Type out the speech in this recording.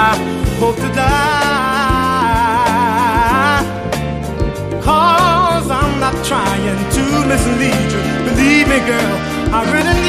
hope to die. 'Cause I'm not trying to mislead you. Believe me, girl, I really